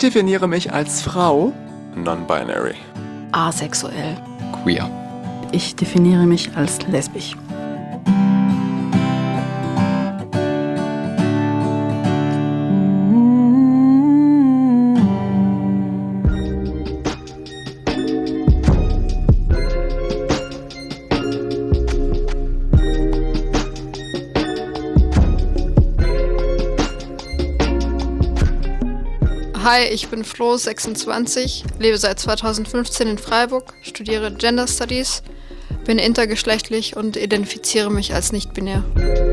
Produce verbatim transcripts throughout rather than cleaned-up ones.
definiere mich als Frau. Non-binary. Asexuell. Queer. Ich definiere mich als lesbisch. Hi, ich bin Flo, sechsundzwanzig, lebe seit zweitausendfünfzehn in Freiburg, studiere Gender Studies, bin intergeschlechtlich und identifiziere mich als nicht-binär.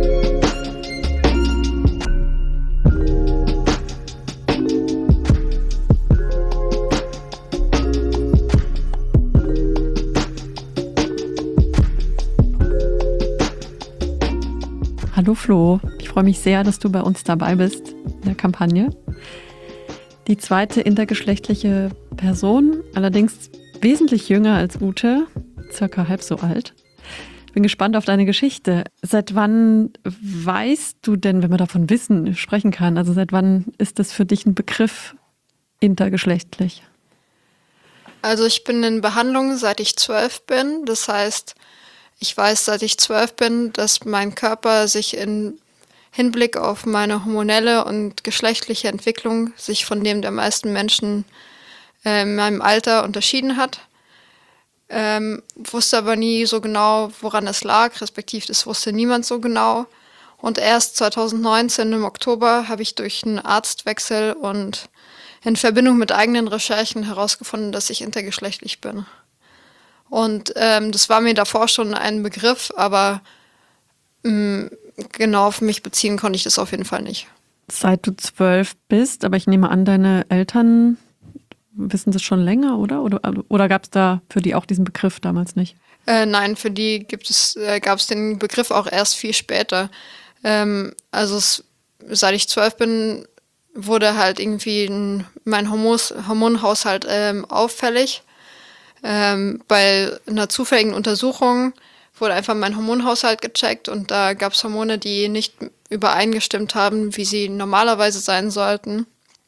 Hallo Flo, ich freue mich sehr, dass du bei uns dabei bist in der Kampagne. Die zweite intergeschlechtliche Person, allerdings wesentlich jünger als Ute, circa halb so alt. Bin gespannt auf deine Geschichte. Seit wann weißt du denn, wenn man davon Wissen sprechen kann, also seit wann ist das für dich ein Begriff intergeschlechtlich? Also ich bin in Behandlung, seit ich zwölf bin. Das heißt, ich weiß, seit ich zwölf bin, dass mein Körper sich in Hinblick auf meine hormonelle und geschlechtliche Entwicklung sich von dem der meisten Menschen äh, in meinem Alter unterschieden hat. Ähm, wusste aber nie so genau, woran es lag, respektive das wusste niemand so genau. Und erst zweitausendneunzehn im Oktober habe ich durch einen Arztwechsel und in Verbindung mit eigenen Recherchen herausgefunden, dass ich intergeschlechtlich bin. Und ähm, das war mir davor schon ein Begriff, aber mh, genau auf mich beziehen konnte ich das auf jeden Fall nicht. Seit du zwölf bist, aber ich nehme an, deine Eltern wissen das schon länger, oder? Oder, oder gab es da für die auch diesen Begriff damals nicht? Äh, nein, für die gibt es, äh, gab es den Begriff auch erst viel später. Ähm, also es, seit ich zwölf bin, wurde halt irgendwie ein, mein Hormos, Hormonhaushalt ähm, auffällig. Ähm, bei einer zufälligen Untersuchung wurde einfach mein Hormonhaushalt gecheckt und da gab es Hormone, die nicht übereingestimmt haben, wie sie normalerweise sein sollten.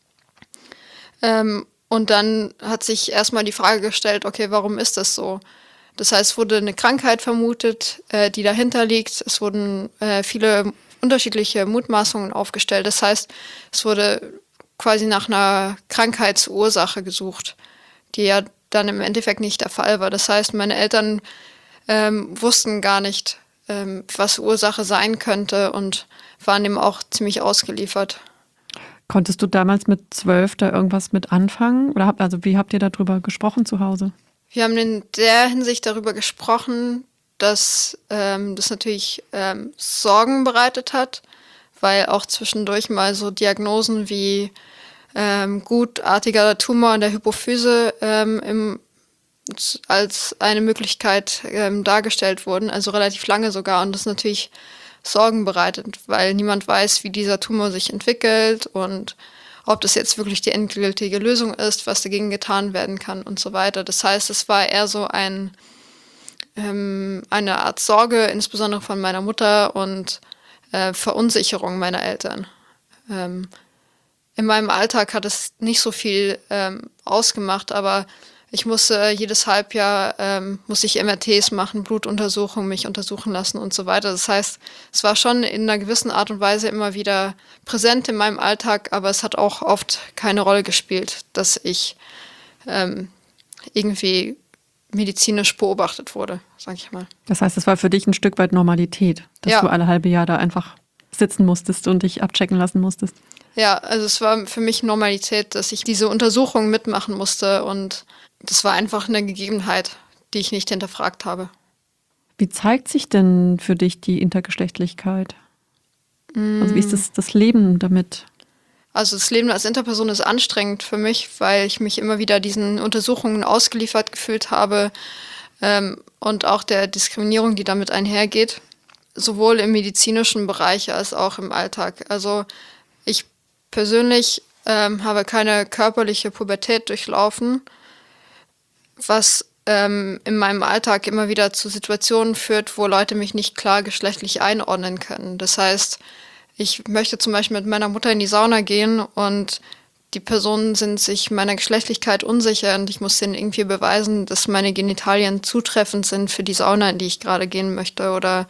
Ähm, und dann hat sich erstmal die Frage gestellt, okay, warum ist das so? Das heißt, es wurde eine Krankheit vermutet, äh, die dahinter liegt. Es wurden äh, viele unterschiedliche Mutmaßungen aufgestellt. Das heißt, es wurde quasi nach einer Krankheitsursache gesucht, die ja dann im Endeffekt nicht der Fall war. Das heißt, meine Eltern ähm, wussten gar nicht, ähm, was Ursache sein könnte und waren dem auch ziemlich ausgeliefert. Konntest du damals mit zwölf da irgendwas mit anfangen? Oder habt, also wie habt ihr darüber gesprochen zu Hause? Wir haben in der Hinsicht darüber gesprochen, dass ähm, das natürlich ähm, Sorgen bereitet hat, weil auch zwischendurch mal so Diagnosen wie ähm, gutartiger Tumor in der Hypophyse ähm, im, als eine Möglichkeit ähm, dargestellt wurden, also relativ lange sogar. Und das ist natürlich Sorgen bereitet, weil niemand weiß, wie dieser Tumor sich entwickelt und ob das jetzt wirklich die endgültige Lösung ist, was dagegen getan werden kann und so weiter. Das heißt, es war eher so ein, ähm, eine Art Sorge, insbesondere von meiner Mutter und äh, Verunsicherung meiner Eltern. Ähm, in meinem Alltag hat es nicht so viel ähm, ausgemacht, aber ich musste jedes Halbjahr ähm, muss ich M R Ts machen, Blutuntersuchungen, mich untersuchen lassen und so weiter. Das heißt, es war schon in einer gewissen Art und Weise immer wieder präsent in meinem Alltag, aber es hat auch oft keine Rolle gespielt, dass ich ähm, irgendwie medizinisch beobachtet wurde, sag ich mal. Das heißt, es war für dich ein Stück weit Normalität, dass Ja. du alle halbe Jahr da einfach sitzen musstest und dich abchecken lassen musstest. Ja, also es war für mich Normalität, dass ich diese Untersuchung mitmachen musste und das war einfach eine Gegebenheit, die ich nicht hinterfragt habe. Wie zeigt sich denn für dich die Intergeschlechtlichkeit? Also wie ist das, das Leben damit? Also das Leben als Interperson ist anstrengend für mich, weil ich mich immer wieder diesen Untersuchungen ausgeliefert gefühlt habe ähm, und auch der Diskriminierung, die damit einhergeht, sowohl im medizinischen Bereich als auch im Alltag. Also ich persönlich ähm, habe keine körperliche Pubertät durchlaufen, was ähm, in meinem Alltag immer wieder zu Situationen führt, wo Leute mich nicht klar geschlechtlich einordnen können. Das heißt, ich möchte zum Beispiel mit meiner Mutter in die Sauna gehen und die Personen sind sich meiner Geschlechtlichkeit unsicher und ich muss denen irgendwie beweisen, dass meine Genitalien zutreffend sind für die Sauna, in die ich gerade gehen möchte. Oder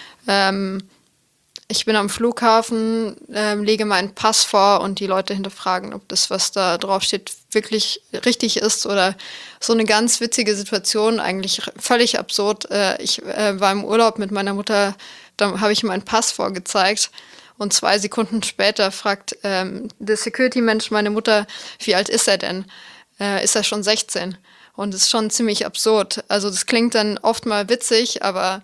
ähm, ich bin am Flughafen, ähm, lege meinen Pass vor und die Leute hinterfragen, ob das, was da drauf steht, wirklich richtig ist. Oder so eine ganz witzige Situation, eigentlich völlig absurd. Äh, ich äh, war im Urlaub mit meiner Mutter, da habe ich meinen Pass vorgezeigt. Und zwei Sekunden später fragt ähm, der Security-Mensch meine Mutter, wie alt ist er denn? Äh, ist er schon sechzehn? Und das ist schon ziemlich absurd. Also das klingt dann oft mal witzig, aber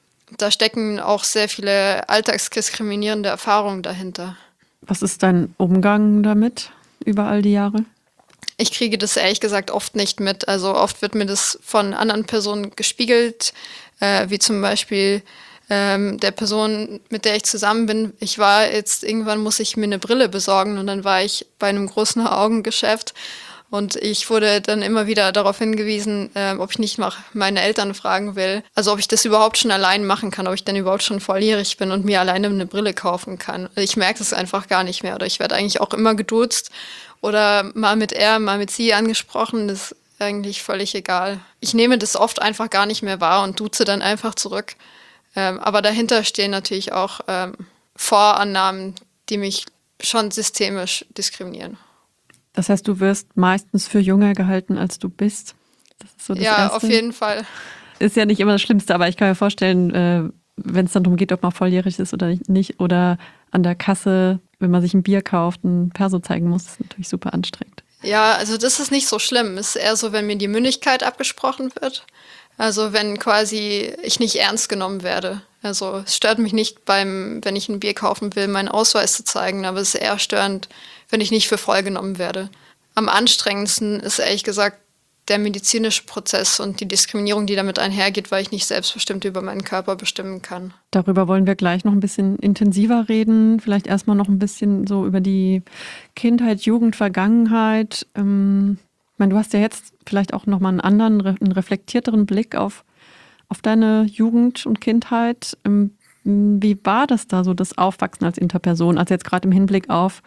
da stecken auch sehr viele alltagsdiskriminierende Erfahrungen dahinter. Was ist dein Umgang damit über all die Jahre? Ich kriege das ehrlich gesagt oft nicht mit. Also oft wird mir das von anderen Personen gespiegelt, äh, wie zum Beispiel Ähm, der Person, mit der ich zusammen bin. Ich war jetzt, irgendwann muss ich mir eine Brille besorgen und dann war ich bei einem großen Augengeschäft und ich wurde dann immer wieder darauf hingewiesen, äh, ob ich nicht nach meinen Eltern fragen will. Also ob ich das überhaupt schon allein machen kann, ob ich dann überhaupt schon volljährig bin und mir alleine eine Brille kaufen kann. Ich merke das einfach gar nicht mehr oder ich werde eigentlich auch immer geduzt oder mal mit er, mal mit sie angesprochen. Das ist eigentlich völlig egal. Ich nehme das oft einfach gar nicht mehr wahr und duze dann einfach zurück. Ähm, aber dahinter stehen natürlich auch ähm, Vorannahmen, die mich schon systemisch diskriminieren. Das heißt, du wirst meistens für jünger gehalten, als du bist? Das ist so das ja, Erste. Auf jeden Fall. Ist ja nicht immer das Schlimmste, aber ich kann mir vorstellen, äh, wenn es dann darum geht, ob man volljährig ist oder nicht, oder an der Kasse, wenn man sich ein Bier kauft, ein Perso zeigen muss, ist natürlich super anstrengend. Ja, also das ist nicht so schlimm. Es ist eher so, wenn mir die Mündigkeit abgesprochen wird. Also wenn quasi ich nicht ernst genommen werde. Also es stört mich nicht beim, wenn ich ein Bier kaufen will, meinen Ausweis zu zeigen, aber es ist eher störend, wenn ich nicht für voll genommen werde. Am anstrengendsten ist ehrlich gesagt der medizinische Prozess und die Diskriminierung, die damit einhergeht, weil ich nicht selbstbestimmt über meinen Körper bestimmen kann. Darüber wollen wir gleich noch ein bisschen intensiver reden. Vielleicht erstmal noch ein bisschen so über die Kindheit, Jugend, Vergangenheit. Ähm Ich meine, du hast ja jetzt vielleicht auch nochmal einen anderen, einen reflektierteren Blick auf, auf deine Jugend und Kindheit. Wie war das da so, das Aufwachsen als Interperson? Also jetzt gerade im Hinblick auf,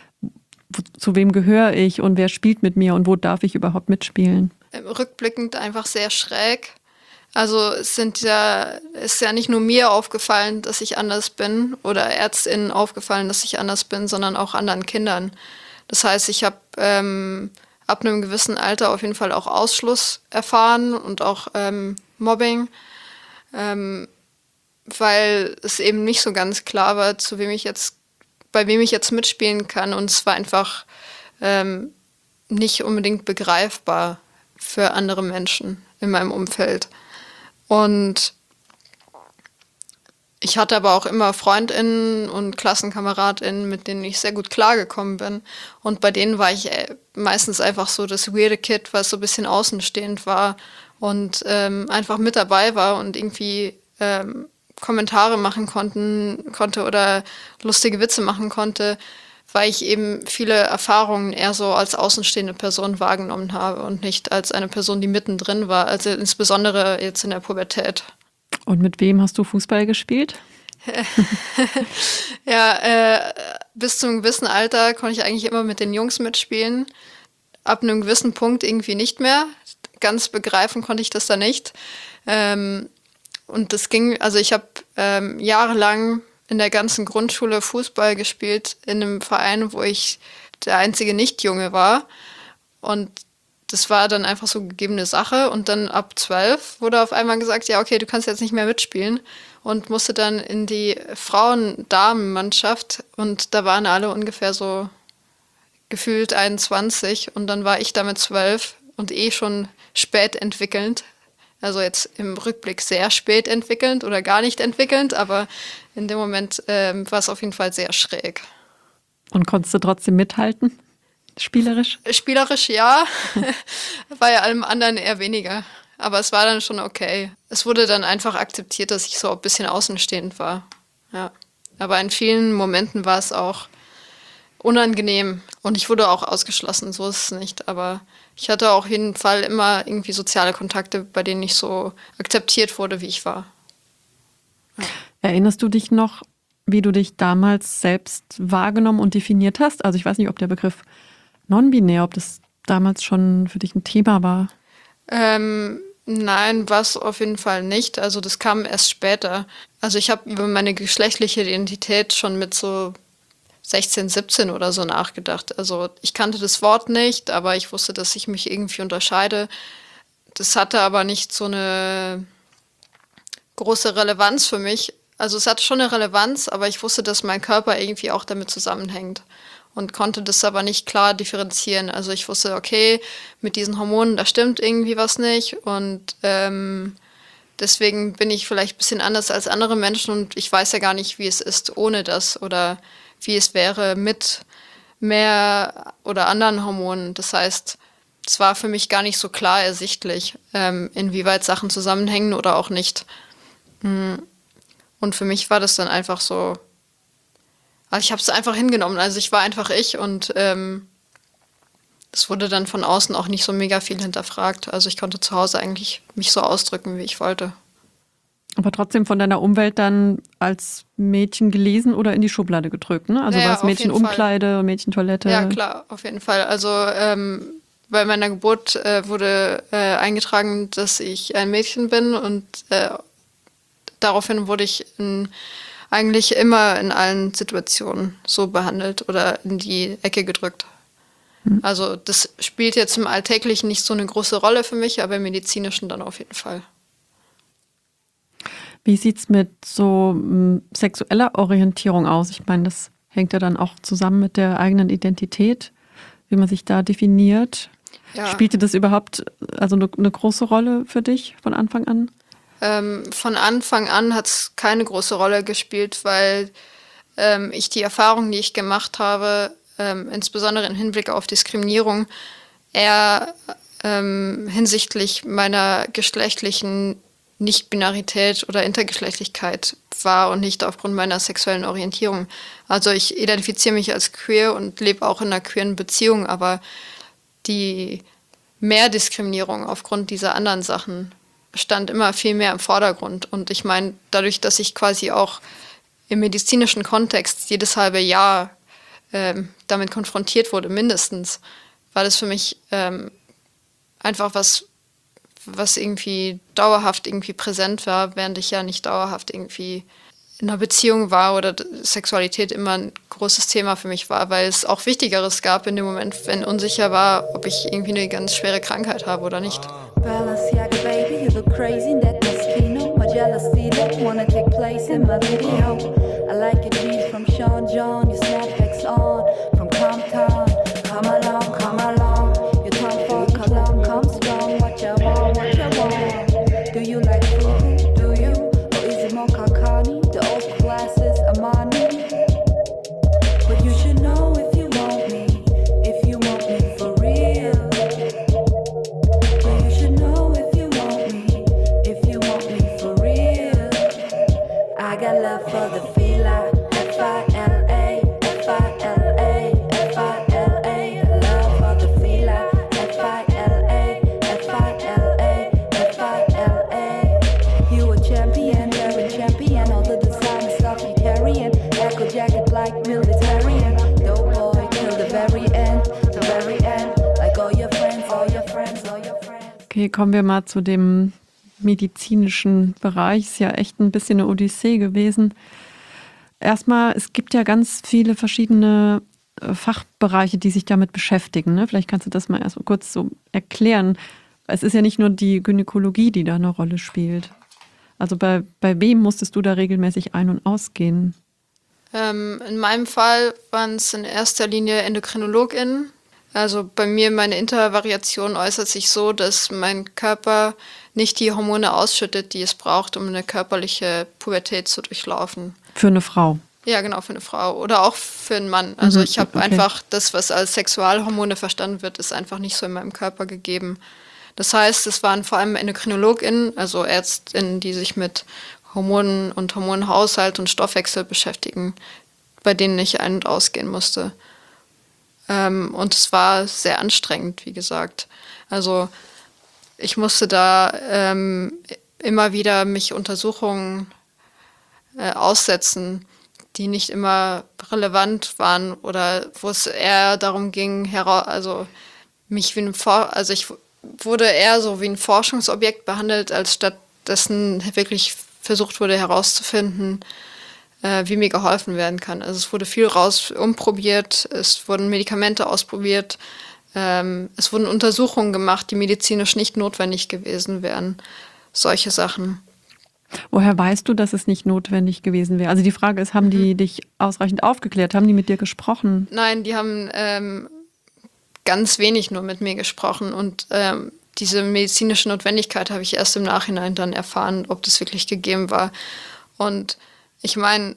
wo, zu wem gehöre ich und wer spielt mit mir und wo darf ich überhaupt mitspielen? Rückblickend einfach sehr schräg. Also es sind ja, es ist ja nicht nur mir aufgefallen, dass ich anders bin oder ÄrztInnen aufgefallen, dass ich anders bin, sondern auch anderen Kindern. Das heißt, ich habe ähm, ab einem gewissen Alter auf jeden Fall auch Ausschluss erfahren und auch ähm, Mobbing, ähm, weil es eben nicht so ganz klar war, zu wem ich jetzt, bei wem ich jetzt mitspielen kann. Und es war einfach ähm, nicht unbedingt begreifbar für andere Menschen in meinem Umfeld. Und ich hatte aber auch immer FreundInnen und KlassenkameradInnen, mit denen ich sehr gut klargekommen bin. Und bei denen war ich meistens einfach so das weirde Kid, was so ein bisschen außenstehend war und ähm, einfach mit dabei war und irgendwie ähm, Kommentare machen konnten, konnte oder lustige Witze machen konnte, weil ich eben viele Erfahrungen eher so als außenstehende Person wahrgenommen habe und nicht als eine Person, die mittendrin war, also insbesondere jetzt in der Pubertät. Und mit wem hast du Fußball gespielt? ja, äh, bis zu einem gewissen Alter konnte ich eigentlich immer mit den Jungs mitspielen. Ab einem gewissen Punkt irgendwie nicht mehr. Ganz begreifen konnte ich das da nicht. Ähm, und das ging, also ich habe ähm, jahrelang in der ganzen Grundschule Fußball gespielt, in einem Verein, wo ich der einzige Nichtjunge war. Und das war dann einfach so gegebene Sache. Und dann ab zwölf wurde auf einmal gesagt, ja, okay, du kannst jetzt nicht mehr mitspielen. Und musste dann in die Frauen-Damen-Mannschaft. Und da waren alle ungefähr so gefühlt einundzwanzig. Und dann war ich da mit zwölf und eh schon spät entwickelnd. Also jetzt im Rückblick sehr spät entwickelnd oder gar nicht entwickelnd. Aber in dem Moment ähm, war es auf jeden Fall sehr schräg. Und konntest du trotzdem mithalten? Spielerisch? Spielerisch ja, bei allem anderen eher weniger. Aber es war dann schon okay. Es wurde dann einfach akzeptiert, dass ich so ein bisschen außenstehend war. Ja. Aber in vielen Momenten war es auch unangenehm. Und ich wurde auch ausgeschlossen, so ist es nicht. Aber ich hatte auch auf jeden Fall immer irgendwie soziale Kontakte, bei denen ich so akzeptiert wurde, wie ich war. Ja. Erinnerst du dich noch, wie du dich damals selbst wahrgenommen und definiert hast? Also ich weiß nicht, ob der Begriff non-binär, ob das damals schon für dich ein Thema war? Ähm, nein, war es auf jeden Fall nicht. Also das kam erst später. Also ich habe über meine geschlechtliche Identität schon mit so sechzehn, siebzehn oder so nachgedacht. Also ich kannte das Wort nicht, aber ich wusste, dass ich mich irgendwie unterscheide. Das hatte aber nicht so eine große Relevanz für mich. Also es hatte schon eine Relevanz, aber ich wusste, dass mein Körper irgendwie auch damit zusammenhängt und konnte das aber nicht klar differenzieren. Also ich wusste, okay, mit diesen Hormonen, da stimmt irgendwie was nicht und ähm, deswegen bin ich vielleicht ein bisschen anders als andere Menschen und ich weiß ja gar nicht, wie es ist ohne das oder wie es wäre mit mehr oder anderen Hormonen. Das heißt, es war für mich gar nicht so klar ersichtlich, ähm, inwieweit Sachen zusammenhängen oder auch nicht. Und für mich war das dann einfach so, also ich habe es einfach hingenommen. Also ich war einfach ich und ähm, es wurde dann von außen auch nicht so mega viel hinterfragt. Also ich konnte zu Hause eigentlich mich so ausdrücken, wie ich wollte. Aber trotzdem von deiner Umwelt dann als Mädchen gelesen oder in die Schublade gedrückt, ne? Also Ja, war es auf jeden Mädchenumkleide, Mädchentoilette? Ja, klar, auf jeden Fall. Also ähm, bei meiner Geburt äh, wurde äh, eingetragen, dass ich ein Mädchen bin und äh, daraufhin wurde ich in, eigentlich immer in allen Situationen so behandelt oder in die Ecke gedrückt. Mhm. Also das spielt jetzt im Alltäglichen nicht so eine große Rolle für mich, aber im Medizinischen dann auf jeden Fall. Wie sieht's mit so m, sexueller Orientierung aus? Ich meine, das hängt ja dann auch zusammen mit der eigenen Identität, wie man sich da definiert. Ja. Spielte das überhaupt also eine, eine große Rolle für dich von Anfang an? Ähm, von Anfang an hat es keine große Rolle gespielt, weil ähm, ich die Erfahrung, die ich gemacht habe, ähm, insbesondere im Hinblick auf Diskriminierung, eher ähm, hinsichtlich meiner geschlechtlichen Nicht-Binarität oder Intergeschlechtlichkeit war und nicht aufgrund meiner sexuellen Orientierung. Also ich identifiziere mich als queer und lebe auch in einer queeren Beziehung, aber die Mehrdiskriminierung aufgrund dieser anderen Sachen stand immer viel mehr im Vordergrund. Und ich meine, dadurch, dass ich quasi auch im medizinischen Kontext jedes halbe Jahr ähm, damit konfrontiert wurde, mindestens, war das für mich ähm, einfach was, was irgendwie dauerhaft irgendwie präsent war, während ich ja nicht dauerhaft irgendwie in einer Beziehung war oder Sexualität immer ein großes Thema für mich war, weil es auch Wichtigeres gab in dem Moment, wenn unsicher war, ob ich irgendwie eine ganz schwere Krankheit habe oder nicht. Balenciaga baby, you look crazy in that Moschino. My jealousy don't wanna take place in my video. I like your jeans from Sean John, your snapbacks on from Compton. Come along, come along, your tongue for cologne, come strong. What you want, what you want? Do you like food? Do you? Or is it more Kakani? The old classes, Amani. But you should know if you want me, if you want me for real. But you should know if you want me, if you want me for real. I got love for the fila, F I L A, F I L A, F I L A. Love for the fila, F I L A, F I L A, F I L A. You a champion, you're a champion. All the designer stuff you carrying, echo jacket like militarian. Dope boy till the very end, the very end. Like all your friends, all your friends, all your friends. Okay, kommen wir mal zu dem medizinischen Bereich. Ist ja echt ein bisschen eine Odyssee gewesen. Erstmal, es gibt ja ganz viele verschiedene äh, Fachbereiche, die sich damit beschäftigen. Ne? Vielleicht kannst du das mal erst mal kurz so erklären. Es ist ja nicht nur die Gynäkologie, die da eine Rolle spielt. Also bei, bei wem musstest du da regelmäßig ein- und ausgehen? Ähm, in meinem Fall waren es in erster Linie EndokrinologInnen. Also bei mir, meine Intervariation äußert sich so, dass mein Körper nicht die Hormone ausschüttet, die es braucht, um eine körperliche Pubertät zu durchlaufen. Für eine Frau? Ja, genau, für eine Frau oder auch für einen Mann. Also Mhm, ich habe okay. einfach das, was als Sexualhormone verstanden wird, ist einfach nicht so in meinem Körper gegeben. Das heißt, es waren vor allem EndokrinologInnen, also ÄrztInnen, die sich mit Hormonen und Hormonhaushalt und Stoffwechsel beschäftigen, bei denen ich ein- und ausgehen musste. Ähm, und es war sehr anstrengend, wie gesagt. Also ich musste da ähm, immer wieder mich Untersuchungen äh, aussetzen, die nicht immer relevant waren oder wo es eher darum ging, hera- also mich wie ein For- also ich wurde eher so wie ein Forschungsobjekt behandelt, als stattdessen wirklich versucht wurde herauszufinden, äh, wie mir geholfen werden kann. Also es wurde viel raus umprobiert, es wurden Medikamente ausprobiert, ähm, es wurden Untersuchungen gemacht, die medizinisch nicht notwendig gewesen wären. Solche Sachen. Woher weißt du, dass es nicht notwendig gewesen wäre? Also die Frage ist, haben Mhm. die dich ausreichend aufgeklärt? Haben die mit dir gesprochen? Nein, die haben ähm, ganz wenig nur mit mir gesprochen und ähm, diese medizinische Notwendigkeit habe ich erst im Nachhinein dann erfahren, ob das wirklich gegeben war. Und ich meine,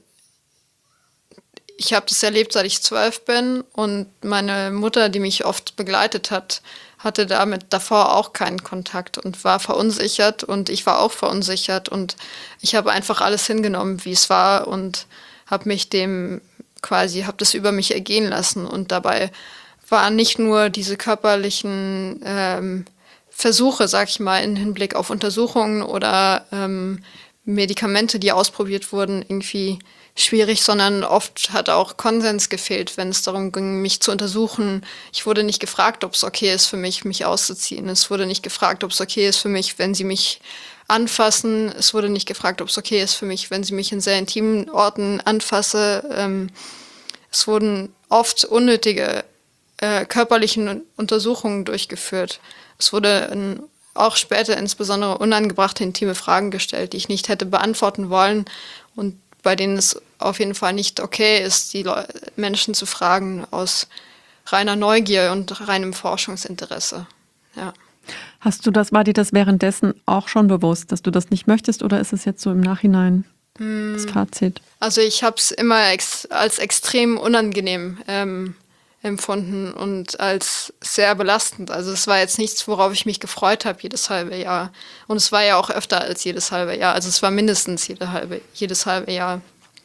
ich habe das erlebt, seit ich zwölf bin und meine Mutter, die mich oft begleitet hat, hatte damit davor auch keinen Kontakt und war verunsichert und ich war auch verunsichert und ich habe einfach alles hingenommen, wie es war und habe mich dem quasi, habe das über mich ergehen lassen und dabei waren nicht nur diese körperlichen ähm, Versuche, sag ich mal, im Hinblick auf Untersuchungen oder ähm, Medikamente, die ausprobiert wurden, irgendwie schwierig, sondern oft hat auch Konsens gefehlt, wenn es darum ging, mich zu untersuchen. Ich wurde nicht gefragt, ob es okay ist für mich, mich auszuziehen. Es wurde nicht gefragt, ob es okay ist für mich, wenn sie mich anfassen. Es wurde nicht gefragt, ob es okay ist für mich, wenn sie mich in sehr intimen Orten anfasse. Ähm, es wurden oft unnötige äh, körperlichen Untersuchungen durchgeführt. Es wurde in, auch später insbesondere unangebrachte intime Fragen gestellt, die ich nicht hätte beantworten wollen und bei denen es auf jeden Fall nicht okay ist, die Leu- Menschen zu fragen aus reiner Neugier und reinem Forschungsinteresse. Ja. Hast du das, war dir das währenddessen auch schon bewusst, dass du das nicht möchtest oder ist es jetzt so im Nachhinein das Fazit? Also ich habe es immer ex- als extrem unangenehm ähm, empfunden und als sehr belastend. Also es war jetzt nichts, worauf ich mich gefreut habe jedes halbe Jahr. Und es war ja auch öfter als jedes halbe Jahr. Also es war mindestens jede halbe, jedes halbe Jahr.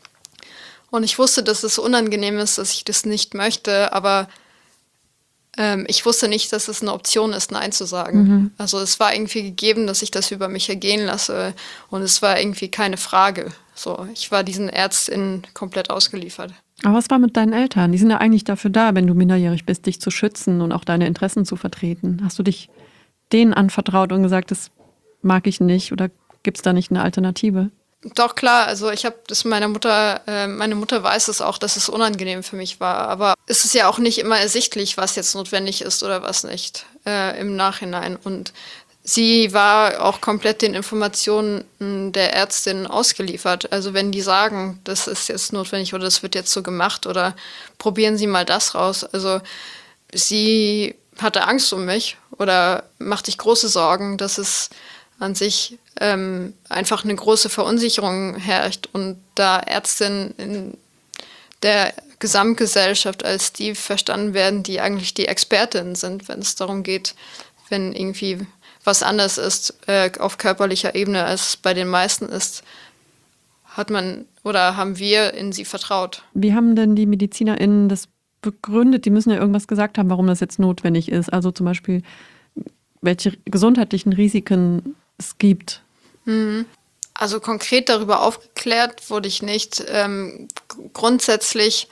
Und ich wusste, dass es unangenehm ist, dass ich das nicht möchte, aber ähm, ich wusste nicht, dass es eine Option ist, Nein zu sagen. Mhm. Also es war irgendwie gegeben, dass ich das über mich ergehen lasse und es war irgendwie keine Frage. So, ich war diesen ÄrztInnen komplett ausgeliefert. Aber was war mit deinen Eltern? Die sind ja eigentlich dafür da, wenn du minderjährig bist, dich zu schützen und auch deine Interessen zu vertreten. Hast du dich denen anvertraut und gesagt, das mag ich nicht oder gibt es da nicht eine Alternative? Doch, klar, also ich habe das meiner Mutter, äh, meine Mutter weiß es auch, dass es unangenehm für mich war, aber es ist ja auch nicht immer ersichtlich, was jetzt notwendig ist oder was nicht äh, im Nachhinein und sie war auch komplett den Informationen der Ärztin ausgeliefert. Also wenn die sagen, das ist jetzt notwendig oder das wird jetzt so gemacht oder probieren Sie mal das raus. Also sie hatte Angst um mich oder machte sich große Sorgen, dass es an sich ähm, einfach eine große Verunsicherung herrscht und da Ärztinnen in der Gesamtgesellschaft als die verstanden werden, die eigentlich die Expertinnen sind, wenn es darum geht, wenn irgendwie was anders ist äh, auf körperlicher Ebene, als es bei den meisten ist, hat man oder haben wir in sie vertraut. Wie haben denn die MedizinerInnen das begründet? Die müssen ja irgendwas gesagt haben, warum das jetzt notwendig ist. Also zum Beispiel, welche gesundheitlichen Risiken es gibt. Mhm. Also konkret darüber aufgeklärt wurde ich nicht. Ähm, grundsätzlich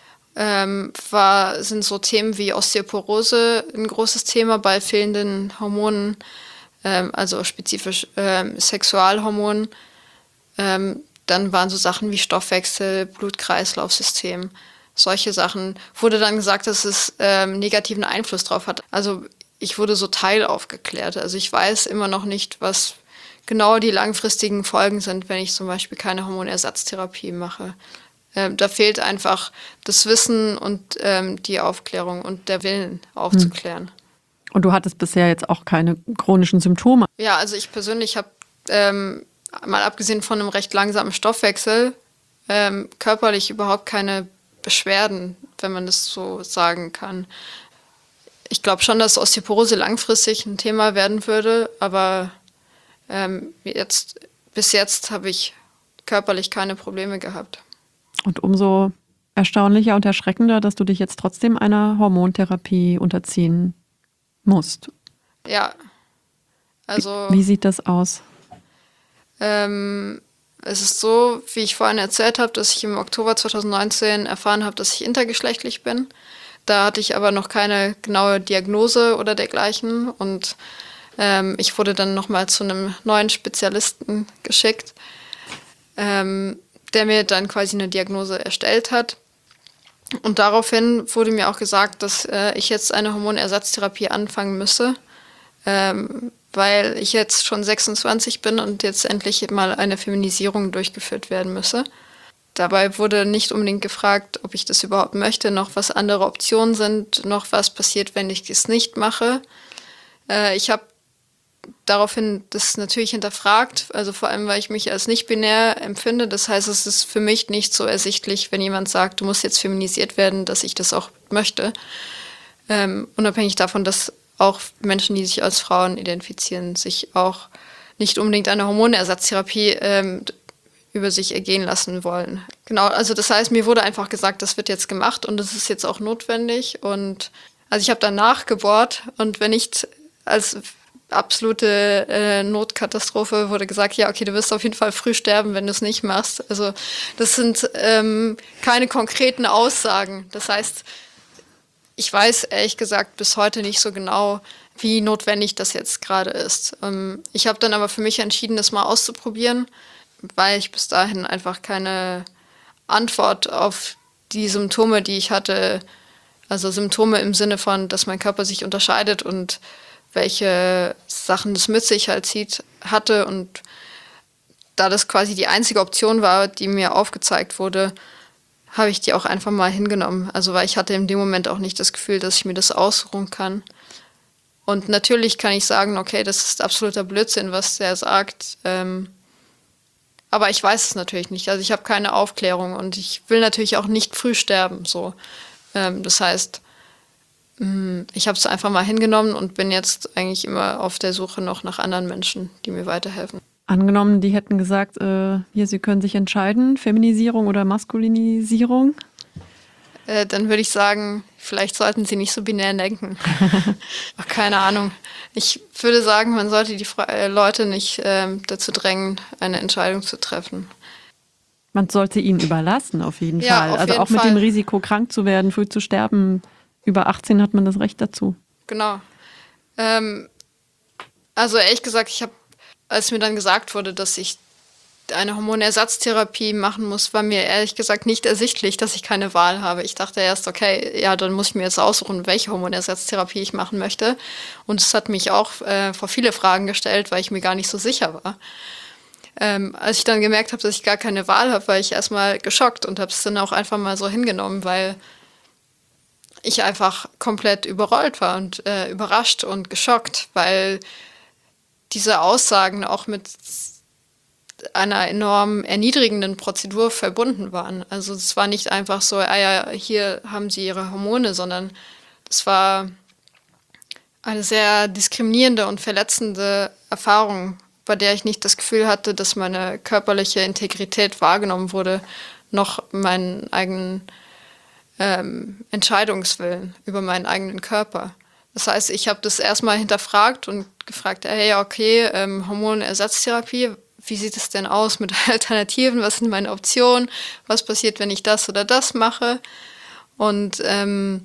ähm, war, sind so Themen wie Osteoporose ein großes Thema bei fehlenden Hormonen, ähm, also spezifisch ähm, Sexualhormonen. Ähm, dann waren so Sachen wie Stoffwechsel, Blut-Kreislauf-System. Solche Sachen. Wurde dann gesagt, dass es ähm, negativen Einfluss drauf hat. Also ich wurde so teilaufgeklärt. Also ich weiß immer noch nicht, was genau die langfristigen Folgen sind, wenn ich zum Beispiel keine Hormonersatztherapie mache. Ähm, da fehlt einfach das Wissen und ähm, die Aufklärung und der Willen aufzuklären. Und du hattest bisher jetzt auch keine chronischen Symptome. Ja, also ich persönlich habe, ähm, mal abgesehen von einem recht langsamen Stoffwechsel, ähm, körperlich überhaupt keine Beschwerden, wenn man das so sagen kann. Ich glaube schon, dass Osteoporose langfristig ein Thema werden würde, aber ähm, jetzt, bis jetzt habe ich körperlich keine Probleme gehabt. Und umso erstaunlicher und erschreckender, dass du dich jetzt trotzdem einer Hormontherapie unterziehen musst. Ja, also Wie, wie sieht das aus? ähm, Es ist so, wie ich vorhin erzählt habe, dass ich im Oktober zwanzig neunzehn erfahren habe, dass ich intergeschlechtlich bin. Da hatte ich aber noch keine genaue Diagnose oder dergleichen. Und ähm, ich wurde dann nochmal zu einem neuen Spezialisten geschickt, ähm, der mir dann quasi eine Diagnose erstellt hat. Und daraufhin wurde mir auch gesagt, dass äh, ich jetzt eine Hormonersatztherapie anfangen müsse, ähm, weil ich jetzt schon sechsundzwanzig bin und jetzt endlich mal eine Feminisierung durchgeführt werden müsse. Dabei wurde nicht unbedingt gefragt, ob ich das überhaupt möchte, noch was andere Optionen sind, noch was passiert, wenn ich das nicht mache. Äh, ich habe daraufhin das natürlich hinterfragt, also vor allem, weil ich mich als nicht-binär empfinde. Das heißt, es ist für mich nicht so ersichtlich, wenn jemand sagt, du musst jetzt feminisiert werden, dass ich das auch möchte. Ähm, unabhängig davon, dass auch Menschen, die sich als Frauen identifizieren, sich auch nicht unbedingt eine Hormonersatztherapie ähm, über sich ergehen lassen wollen. Genau, also das heißt, mir wurde einfach gesagt, das wird jetzt gemacht und das ist jetzt auch notwendig. Und also ich habe dann nachgebohrt und wenn nicht als absolute äh, Notkatastrophe wurde gesagt, ja, okay, du wirst auf jeden Fall früh sterben, wenn du es nicht machst. Also das sind ähm, keine konkreten Aussagen. Das heißt, ich weiß ehrlich gesagt bis heute nicht so genau, wie notwendig das jetzt gerade ist. Ähm, ich habe dann aber für mich entschieden, das mal auszuprobieren, weil ich bis dahin einfach keine Antwort auf die Symptome, die ich hatte, also Symptome im Sinne von, dass mein Körper sich unterscheidet und welche Sachen das mit sich halt zieht, hatte. Und da das quasi die einzige Option war, die mir aufgezeigt wurde, habe ich die auch einfach mal hingenommen. Also weil ich hatte in dem Moment auch nicht das Gefühl, dass ich mir das ausruhen kann. Und natürlich kann ich sagen, okay, das ist absoluter Blödsinn, was der sagt. Ähm, aber ich weiß es natürlich nicht. Also ich habe keine Aufklärung und ich will natürlich auch nicht früh sterben. So. Ähm, das heißt, mh, ich habe es einfach mal hingenommen und bin jetzt eigentlich immer auf der Suche noch nach anderen Menschen, die mir weiterhelfen. Angenommen, die hätten gesagt, äh, hier, Sie können sich entscheiden, Feminisierung oder Maskulinisierung. Äh, dann würde ich sagen, vielleicht sollten Sie nicht so binär denken. Ach, keine Ahnung. Ich würde sagen, man sollte die Fra- äh, Leute nicht äh, dazu drängen, eine Entscheidung zu treffen. Man sollte ihnen überlassen, auf jeden Ja, Fall. auf also jeden auch mit Fall. dem Risiko, krank zu werden, früh zu sterben. Über achtzehn hat man das Recht dazu. Genau. Ähm, also ehrlich gesagt, ich habe, als mir dann gesagt wurde, dass ich eine Hormonersatztherapie machen muss, war mir ehrlich gesagt nicht ersichtlich, dass ich keine Wahl habe. Ich dachte erst, okay, ja, dann muss ich mir jetzt aussuchen, welche Hormonersatztherapie ich machen möchte. Und es hat mich auch äh, vor viele Fragen gestellt, weil ich mir gar nicht so sicher war. Ähm, als ich dann gemerkt habe, dass ich gar keine Wahl habe, war ich erstmal geschockt und habe es dann auch einfach mal so hingenommen, weil ich einfach komplett überrollt war und äh, überrascht und geschockt, weil diese Aussagen auch mit einer enorm erniedrigenden Prozedur verbunden waren. Also es war nicht einfach so, ah ja, hier haben Sie Ihre Hormone, sondern es war eine sehr diskriminierende und verletzende Erfahrung, bei der ich nicht das Gefühl hatte, dass meine körperliche Integrität wahrgenommen wurde, noch meinen eigenen ähm, Entscheidungswillen über meinen eigenen Körper. Das heißt, ich habe das erstmal hinterfragt und gefragt, hey, okay, ähm, Hormonersatztherapie, wie sieht es denn aus mit Alternativen? Was sind meine Optionen? Was passiert, wenn ich das oder das mache? Und ähm,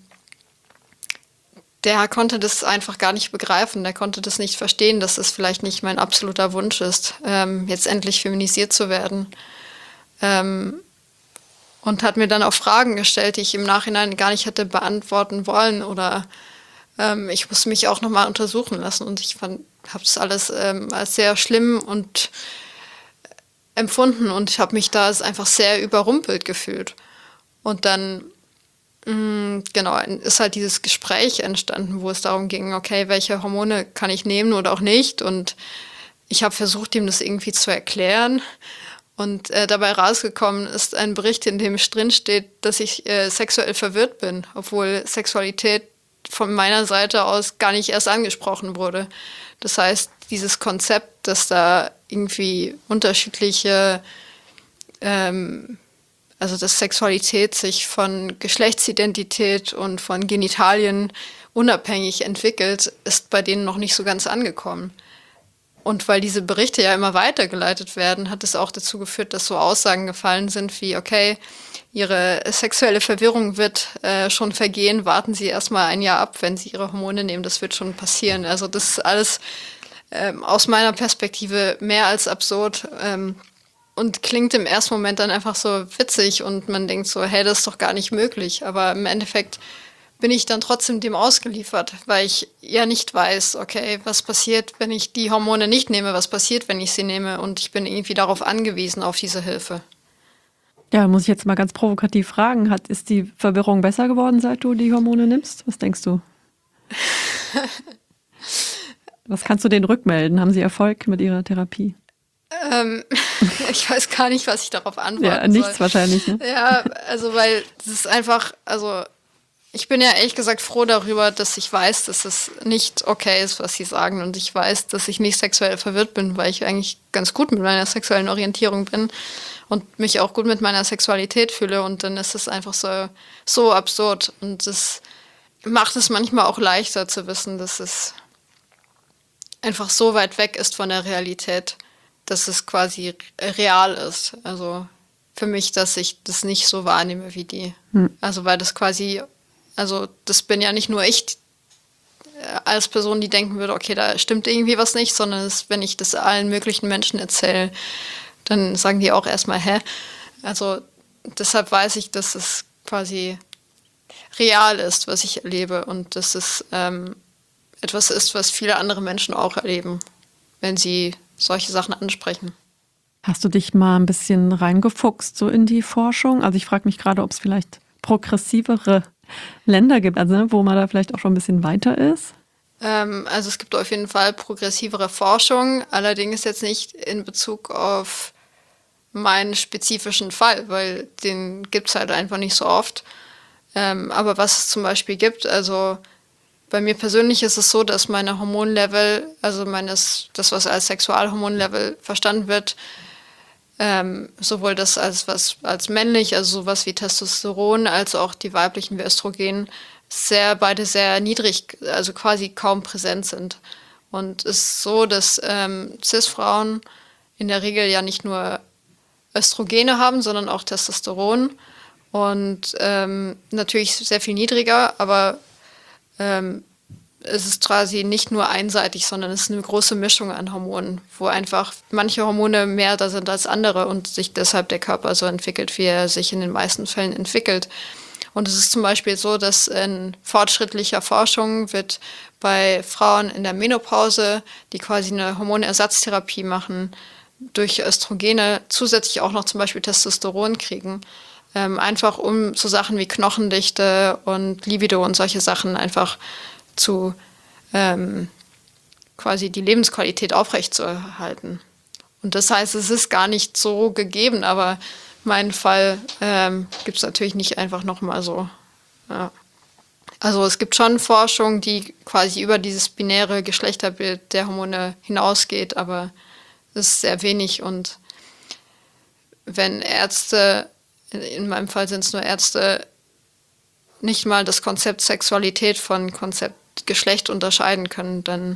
der konnte das einfach gar nicht begreifen. Der konnte das nicht verstehen, dass das vielleicht nicht mein absoluter Wunsch ist, ähm, jetzt endlich feminisiert zu werden. Ähm, und hat mir dann auch Fragen gestellt, die ich im Nachhinein gar nicht hätte beantworten wollen. Oder ähm, ich musste mich auch nochmal untersuchen lassen. Und ich habe das alles ähm, als sehr schlimm und empfunden. Und ich habe mich da einfach sehr überrumpelt gefühlt. Und dann genau, ist halt dieses Gespräch entstanden, wo es darum ging, okay, welche Hormone kann ich nehmen oder auch nicht. Und ich habe versucht, ihm das irgendwie zu erklären. Und äh, dabei rausgekommen ist ein Bericht, in dem drin steht, dass ich äh, sexuell verwirrt bin, obwohl Sexualität von meiner Seite aus gar nicht erst angesprochen wurde. Das heißt, dieses Konzept, dass da irgendwie unterschiedliche ähm, Also dass Sexualität sich von Geschlechtsidentität und von Genitalien unabhängig entwickelt, ist bei denen noch nicht so ganz angekommen. Und weil diese Berichte ja immer weitergeleitet werden, hat es auch dazu geführt, dass so Aussagen gefallen sind wie, okay, Ihre sexuelle Verwirrung wird äh, schon vergehen, warten Sie erstmal ein Jahr ab, wenn Sie Ihre Hormone nehmen, das wird schon passieren. Also das ist alles ähm, aus meiner Perspektive mehr als absurd ähm, und klingt im ersten Moment dann einfach so witzig und man denkt so, hey, das ist doch gar nicht möglich. Aber im Endeffekt bin ich dann trotzdem dem ausgeliefert, weil ich ja nicht weiß, okay, was passiert, wenn ich die Hormone nicht nehme, was passiert, wenn ich sie nehme, und ich bin irgendwie darauf angewiesen, auf diese Hilfe. Ja, muss ich jetzt mal ganz provokativ fragen, hat, ist die Verwirrung besser geworden, seit du die Hormone nimmst? Was denkst du? Was kannst du denen rückmelden? Haben sie Erfolg mit ihrer Therapie? Ähm, ich weiß gar nicht, was ich darauf antworten Ja, nichts soll. wahrscheinlich, ne? Ja, also weil das ist einfach, also ich bin ja ehrlich gesagt froh darüber, dass ich weiß, dass es nicht okay ist, was sie sagen, und ich weiß, dass ich nicht sexuell verwirrt bin, weil ich eigentlich ganz gut mit meiner sexuellen Orientierung bin und mich auch gut mit meiner Sexualität fühle, und dann ist es einfach so, so absurd, und das macht es manchmal auch leichter zu wissen, dass es einfach so weit weg ist von der Realität, dass es quasi real ist. Also für mich, dass ich das nicht so wahrnehme wie die. Hm. Also weil das quasi, also das bin ja nicht nur ich als Person, die denken würde, okay, da stimmt irgendwie was nicht, sondern es, wenn ich das allen möglichen Menschen erzähle, dann sagen die auch erstmal, hä? Also deshalb weiß ich, dass es quasi real ist, was ich erlebe, und dass es ähm, etwas ist, was viele andere Menschen auch erleben, wenn sie solche Sachen ansprechen. Hast du dich mal ein bisschen reingefuchst so in die Forschung? Also ich frage mich gerade, ob es vielleicht progressivere Länder gibt, also ne, wo man da vielleicht auch schon ein bisschen weiter ist? Ähm, also es gibt auf jeden Fall progressivere Forschung, allerdings jetzt nicht in Bezug auf meinen spezifischen Fall, weil den gibt es halt einfach nicht so oft. Ähm, aber was es zum Beispiel gibt, also bei mir persönlich ist es so, dass meine Hormonlevel, also meines, das, was als Sexualhormonlevel verstanden wird, ähm, sowohl das als was als männlich, also sowas wie Testosteron, als auch die weiblichen wie Östrogen, sehr beide sehr niedrig, also quasi kaum präsent sind. Und es ist so, dass ähm, Cis-Frauen in der Regel ja nicht nur Östrogene haben, sondern auch Testosteron. Und ähm, natürlich sehr viel niedriger, aber ähm, es ist quasi nicht nur einseitig, sondern es ist eine große Mischung an Hormonen, wo einfach manche Hormone mehr da sind als andere und sich deshalb der Körper so entwickelt, wie er sich in den meisten Fällen entwickelt. Und es ist zum Beispiel so, dass in fortschrittlicher Forschung wird bei Frauen in der Menopause, die quasi eine Hormonersatztherapie machen, durch Östrogene zusätzlich auch noch zum Beispiel Testosteron kriegen. Ähm, einfach um so Sachen wie Knochendichte und Libido und solche Sachen einfach zu ähm, quasi die Lebensqualität aufrechtzuerhalten. Und das heißt, es ist gar nicht so gegeben, aber meinen Fall ähm, gibt es natürlich nicht einfach nochmal so. Ja. Also es gibt schon Forschung, die quasi über dieses binäre Geschlechterbild der Hormone hinausgeht, aber es ist sehr wenig. Und wenn Ärzte, in meinem Fall sind es nur Ärzte, nicht mal das Konzept Sexualität von Konzept Geschlecht unterscheiden können, dann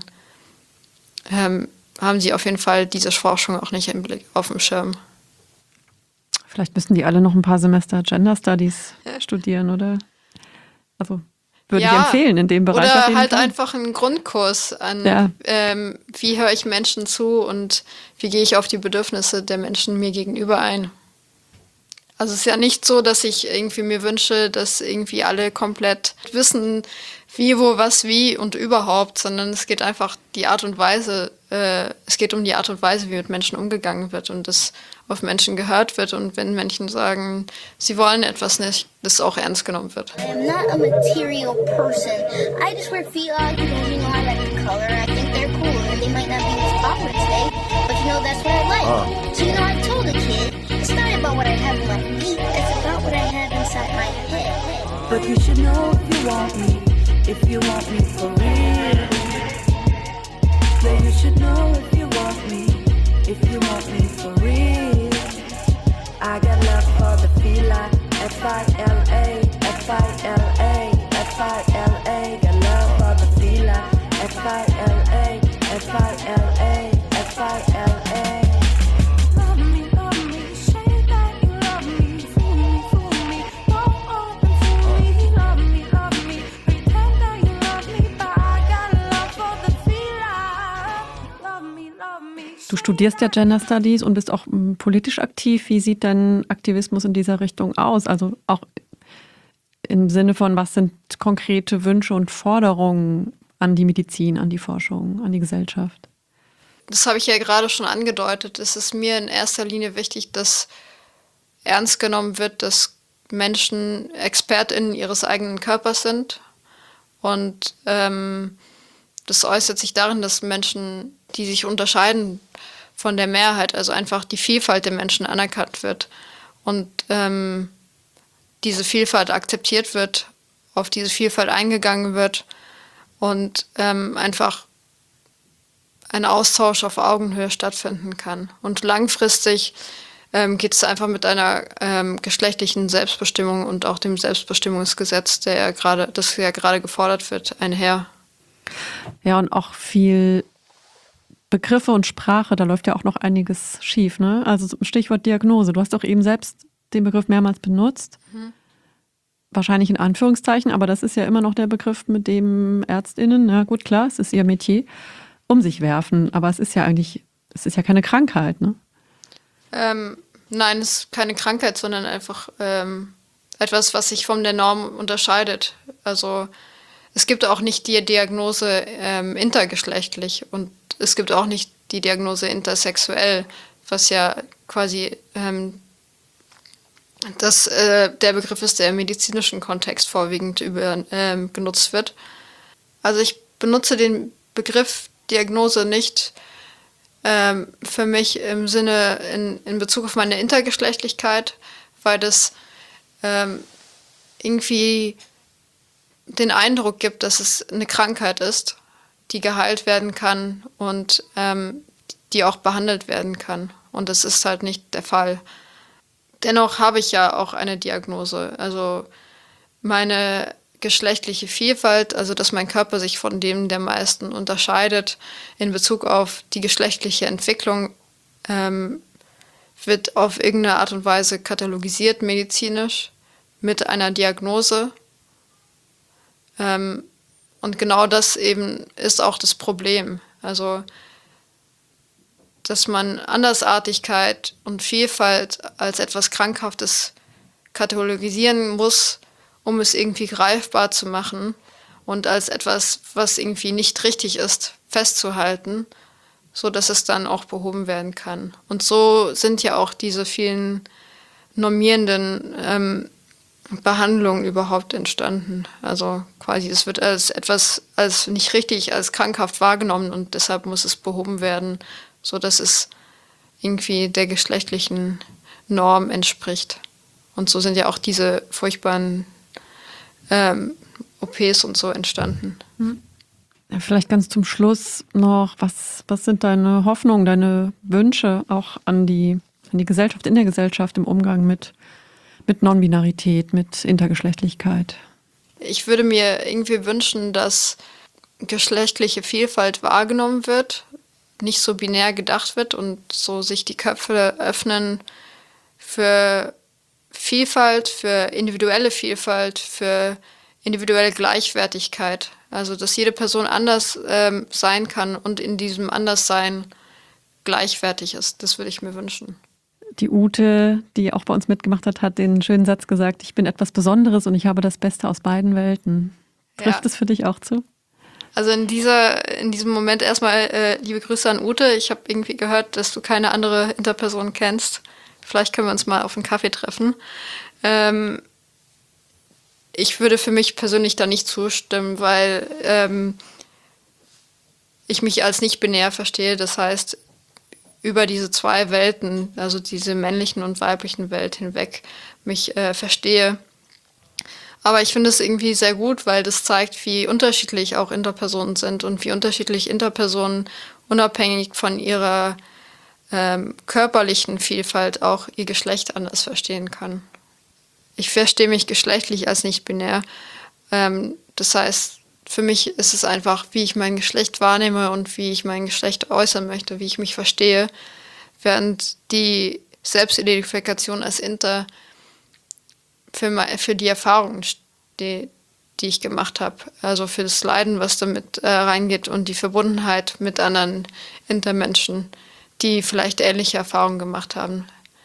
ähm, haben sie auf jeden Fall diese Forschung auch nicht im Blick auf dem Schirm. Vielleicht müssten die alle noch ein paar Semester Gender Studies ja. studieren, oder? Also würde ja, ich empfehlen in dem Bereich. Oder auf jeden halt Fall. einfach einen Grundkurs an, ja. ähm, wie höre ich Menschen zu und wie gehe ich auf die Bedürfnisse der Menschen mir gegenüber ein. Also es ist ja nicht so, dass ich irgendwie mir wünsche, dass irgendwie alle komplett wissen, wie, wo, was, wie und überhaupt, sondern es geht einfach die Art und Weise, äh, es geht um die Art und Weise, wie mit Menschen umgegangen wird und dass auf Menschen gehört wird, und wenn Menschen sagen, sie wollen etwas nicht, das auch ernst genommen wird. I am not a material person. I just wear feelers because, you know, I like the color. I think they're cool and they might not be as popular today, but you know, that's what I like. Uh. So, you know, I told the kid, it's not about what I have in my feet, it's about what I have inside my head. But you should know if you want me, if you want me for real. Yeah, you should know if you want me, if you want me for real. I got love for the feline, F I L A, F I L A, F I L A. Got love for the feline, F I L A, F I L A, Du studierst ja Gender Studies und bist auch m, politisch aktiv. Wie sieht dein Aktivismus in dieser Richtung aus? Also auch im Sinne von, was sind konkrete Wünsche und Forderungen an die Medizin, an die Forschung, an die Gesellschaft? Das habe ich ja gerade schon angedeutet. Es ist mir in erster Linie wichtig, dass ernst genommen wird, dass Menschen ExpertInnen ihres eigenen Körpers sind. Und ähm, das äußert sich darin, dass Menschen, die sich unterscheiden von der Mehrheit, also einfach die Vielfalt der Menschen anerkannt wird und ähm, diese Vielfalt akzeptiert wird, auf diese Vielfalt eingegangen wird und ähm, einfach ein Austausch auf Augenhöhe stattfinden kann. Und langfristig ähm, geht es einfach mit einer ähm, geschlechtlichen Selbstbestimmung und auch dem Selbstbestimmungsgesetz, der ja gerade, das ja gerade gefordert wird, einher. Ja, und auch viel Begriffe und Sprache, da läuft ja auch noch einiges schief, ne? Also Stichwort Diagnose. Du hast doch eben selbst den Begriff mehrmals benutzt. Mhm. Wahrscheinlich in Anführungszeichen, aber das ist ja immer noch der Begriff, mit dem ÄrztInnen, na gut, klar, es ist ihr Metier, um sich werfen. Aber es ist ja eigentlich, es ist ja keine Krankheit, ne? Ähm, nein, es ist keine Krankheit, sondern einfach ähm, etwas, was sich von der Norm unterscheidet. Also es gibt auch nicht die Diagnose ähm, intergeschlechtlich und es gibt auch nicht die Diagnose intersexuell, was ja quasi ähm, das, äh, der Begriff ist, der im medizinischen Kontext vorwiegend über, ähm, genutzt wird. Also ich benutze den Begriff Diagnose nicht ähm, für mich im Sinne in, in Bezug auf meine Intergeschlechtlichkeit, weil das ähm, irgendwie den Eindruck gibt, dass es eine Krankheit ist, die geheilt werden kann und ähm, die auch behandelt werden kann. Und das ist halt nicht der Fall. Dennoch habe ich ja auch eine Diagnose. Also meine geschlechtliche Vielfalt, also dass mein Körper sich von dem der meisten unterscheidet in Bezug auf die geschlechtliche Entwicklung, ähm, wird auf irgendeine Art und Weise katalogisiert medizinisch mit einer Diagnose. Ähm, und genau das eben ist auch das Problem. Also dass man Andersartigkeit und Vielfalt als etwas Krankhaftes katalogisieren muss, um es irgendwie greifbar zu machen und als etwas, was irgendwie nicht richtig ist, festzuhalten, so dass es dann auch behoben werden kann. Und so sind ja auch diese vielen normierenden ähm, Behandlungen überhaupt entstanden. Also quasi, es wird als etwas, als nicht richtig, als krankhaft wahrgenommen und deshalb muss es behoben werden, so dass es irgendwie der geschlechtlichen Norm entspricht. Und so sind ja auch diese furchtbaren ähm, O Ps und so entstanden. Ja, vielleicht ganz zum Schluss noch, was, was sind deine Hoffnungen, deine Wünsche auch an die, an die Gesellschaft, in der Gesellschaft im Umgang mit, mit Non-Binarität, mit Intergeschlechtlichkeit? Ich würde mir irgendwie wünschen, dass geschlechtliche Vielfalt wahrgenommen wird, nicht so binär gedacht wird und so sich die Köpfe öffnen für Vielfalt, für individuelle Vielfalt, für individuelle Gleichwertigkeit. Also, dass jede Person anders ähm, sein kann und in diesem Anderssein gleichwertig ist. Das würde ich mir wünschen. Die Ute, die auch bei uns mitgemacht hat, hat den schönen Satz gesagt, ich bin etwas Besonderes und ich habe das Beste aus beiden Welten. Trifft es ja. für dich auch zu? Also in dieser, in diesem Moment erstmal äh, liebe Grüße an Ute. Ich habe irgendwie gehört, dass du keine andere Interperson kennst. Vielleicht können wir uns mal auf einen Kaffee treffen. Ähm, ich würde für mich persönlich da nicht zustimmen, weil ähm, ich mich als nicht binär verstehe. Das heißt, über diese zwei Welten, also diese männlichen und weiblichen Welt hinweg, mich äh, verstehe. Aber ich finde es irgendwie sehr gut, weil das zeigt, wie unterschiedlich auch Interpersonen sind und wie unterschiedlich Interpersonen unabhängig von ihrer ähm, körperlichen Vielfalt auch ihr Geschlecht anders verstehen können. Ich verstehe mich geschlechtlich als nicht binär. Ähm, das heißt, für mich ist es einfach, wie ich mein Geschlecht wahrnehme und wie ich mein Geschlecht äußern möchte, wie ich mich verstehe, während die Selbstidentifikation als Inter für, für die Erfahrungen, die, die ich gemacht habe, also für das Leiden, was damit äh, reingeht und die Verbundenheit mit anderen Intermenschen, die vielleicht ähnliche Erfahrungen gemacht haben.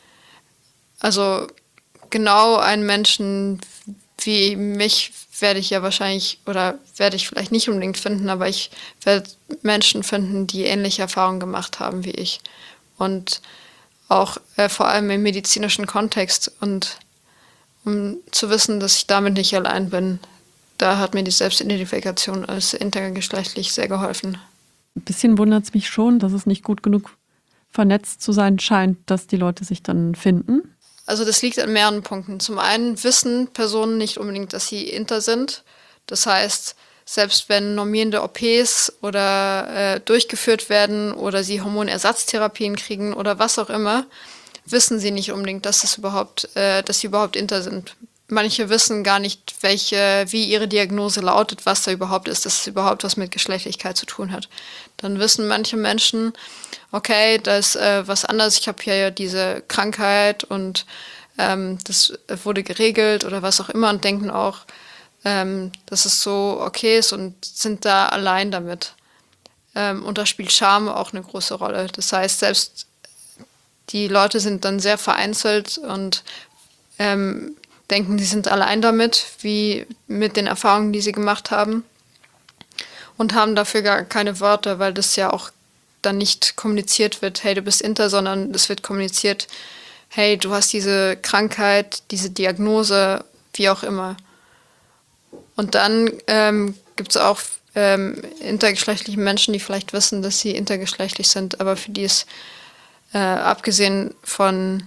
Also genau einen Menschen wie mich werde ich ja wahrscheinlich oder werde ich vielleicht nicht unbedingt finden, aber ich werde Menschen finden, die ähnliche Erfahrungen gemacht haben wie ich. Und auch äh, vor allem im medizinischen Kontext. Und um zu wissen, dass ich damit nicht allein bin, da hat mir die Selbstidentifikation als intergeschlechtlich sehr geholfen. Ein bisschen wundert es mich schon, dass es nicht gut genug vernetzt zu sein scheint, dass die Leute sich dann finden. Also das liegt an mehreren Punkten. Zum einen wissen Personen nicht unbedingt, dass sie inter sind. Das heißt, selbst wenn normierende O Ps oder äh, durchgeführt werden oder sie Hormonersatztherapien kriegen oder was auch immer, wissen sie nicht unbedingt, dass es überhaupt, äh, dass sie überhaupt inter sind. Manche wissen gar nicht, welche, wie ihre Diagnose lautet, was da überhaupt ist, dass es überhaupt was mit Geschlechtlichkeit zu tun hat. Dann wissen manche Menschen, okay, da ist äh, was anderes, ich habe hier ja diese Krankheit und ähm, das wurde geregelt oder was auch immer und denken auch, ähm, dass es so okay ist und sind da allein damit. Ähm, und da spielt Scham auch eine große Rolle. Das heißt, selbst die Leute sind dann sehr vereinzelt und ähm, denken, sie sind allein damit, wie mit den Erfahrungen, die sie gemacht haben und haben dafür gar keine Wörter, weil das ja auch dann nicht kommuniziert wird, hey, du bist inter, sondern es wird kommuniziert, hey, du hast diese Krankheit, diese Diagnose, wie auch immer. Und dann ähm, gibt es auch ähm, intergeschlechtliche Menschen, die vielleicht wissen, dass sie intergeschlechtlich sind, aber für die es äh, abgesehen von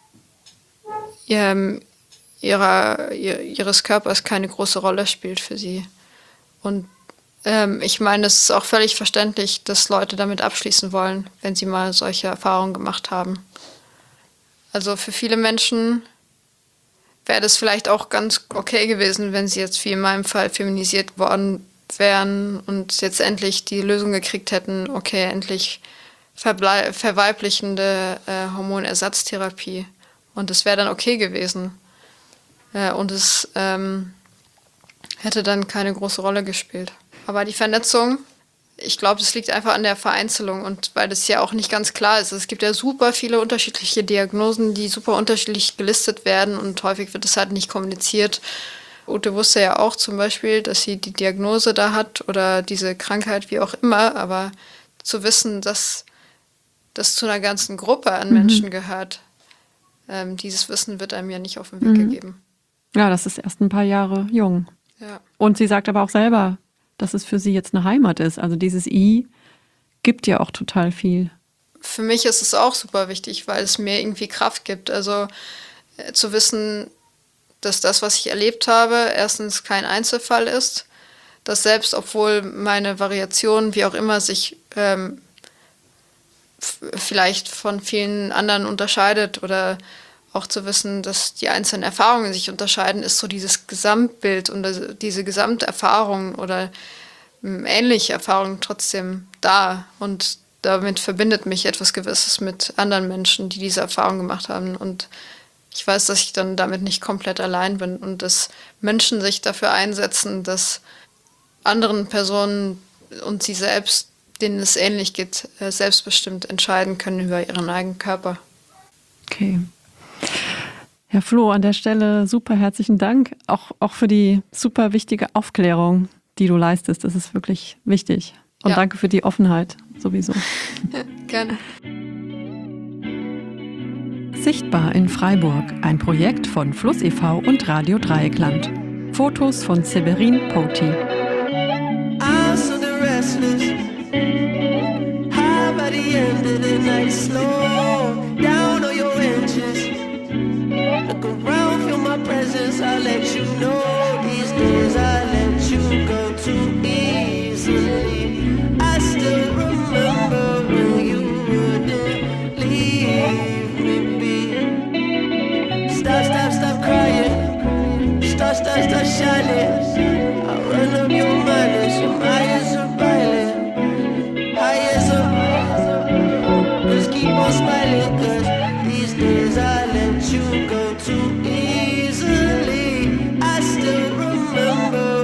ihrem Ihrer, ihres Körpers keine große Rolle spielt für sie. Und ähm, ich meine, es ist auch völlig verständlich, dass Leute damit abschließen wollen, wenn sie mal solche Erfahrungen gemacht haben. Also für viele Menschen wäre das vielleicht auch ganz okay gewesen, wenn sie jetzt wie in meinem Fall feminisiert worden wären und jetzt endlich die Lösung gekriegt hätten, okay, endlich verblei- verweiblichende äh, Hormonersatztherapie. Und es wäre dann okay gewesen. Ja, und es ähm, hätte dann keine große Rolle gespielt. Aber die Vernetzung, ich glaube, das liegt einfach an der Vereinzelung und weil das ja auch nicht ganz klar ist. Es gibt ja super viele unterschiedliche Diagnosen, die super unterschiedlich gelistet werden und häufig wird das halt nicht kommuniziert. Ute wusste ja auch zum Beispiel, dass sie die Diagnose da hat oder diese Krankheit, wie auch immer, aber zu wissen, dass das zu einer ganzen Gruppe an mhm. Menschen gehört, ähm, dieses Wissen wird einem ja nicht auf den Weg mhm. gegeben. Ja, das ist erst ein paar Jahre jung. Ja. Und sie sagt aber auch selber, dass es für sie jetzt eine Heimat ist. Also dieses I gibt ja auch total viel. Für mich ist es auch super wichtig, weil es mir irgendwie Kraft gibt. Also äh, zu wissen, dass das, was ich erlebt habe, erstens kein Einzelfall ist, dass selbst, obwohl meine Variation, wie auch immer, sich ähm, f- vielleicht von vielen anderen unterscheidet oder auch zu wissen, dass die einzelnen Erfahrungen sich unterscheiden, ist so dieses Gesamtbild und diese Gesamterfahrung oder ähnliche Erfahrungen trotzdem da. Und damit verbindet mich etwas Gewisses mit anderen Menschen, die diese Erfahrung gemacht haben. Und ich weiß, dass ich dann damit nicht komplett allein bin und dass Menschen sich dafür einsetzen, dass anderen Personen und sie selbst, denen es ähnlich geht, selbstbestimmt entscheiden können über ihren eigenen Körper. Okay. Herr Flo, an der Stelle super herzlichen Dank, auch, auch für die super wichtige Aufklärung, die du leistest. Das ist wirklich wichtig. Und ja. Danke für die Offenheit sowieso. Ja, gerne. Sichtbar in Freiburg, ein Projekt von Fluss e V und Radio Dreieckland. Fotos von Severin Poti. Look around, feel my presence, I'll let you know. These days I let you go too easily. I still remember when you wouldn't leave me be. Stop, stop, stop crying. Stop, stop, stop shining. I run up your mind, your eyes are violent. Highest up, just keep on smiling, cause these days I let you go too easily. I still remember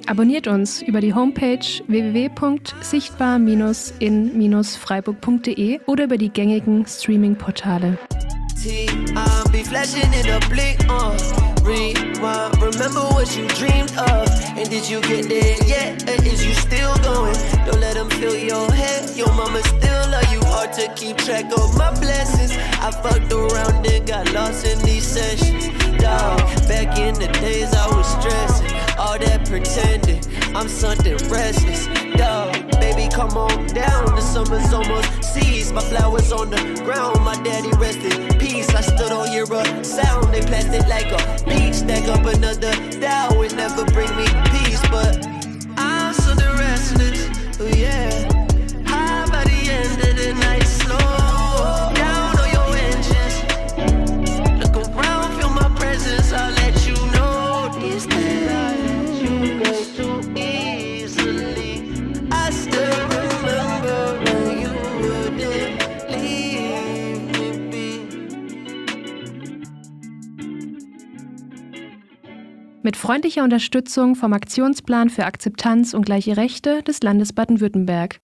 Abonniert uns über die Homepage w w w punkt sichtbar Bindestrich in Freiburg punkt de oder über die gängigen Streaming-Portale. T, I'll be flashing in a blink, uh rewind, remember what you dreamed of. And did you get there yet, or is you still going? Don't let them fill your head, your mama still love you. Hard to keep track of my blessings. I fucked around and got lost in these sessions. Dog, back in the days I was stressing, all that pretending, I'm something restless. Dog, baby come on down, the summer's almost ceased. My flowers on the ground, my daddy rested in peace. I still don't hear a sound, they plastic like a beach. Stack up another down, it never bring me peace. But I'm something restless, oh yeah. High by the end of the night, slow down on your engines. Look around, feel my presence, I'll let you know these days I let you go too easily. I still remember when you wouldn't leave me be. Mit freundlicher Unterstützung vom Aktionsplan für Akzeptanz und gleiche Rechte des Landes Baden-Württemberg.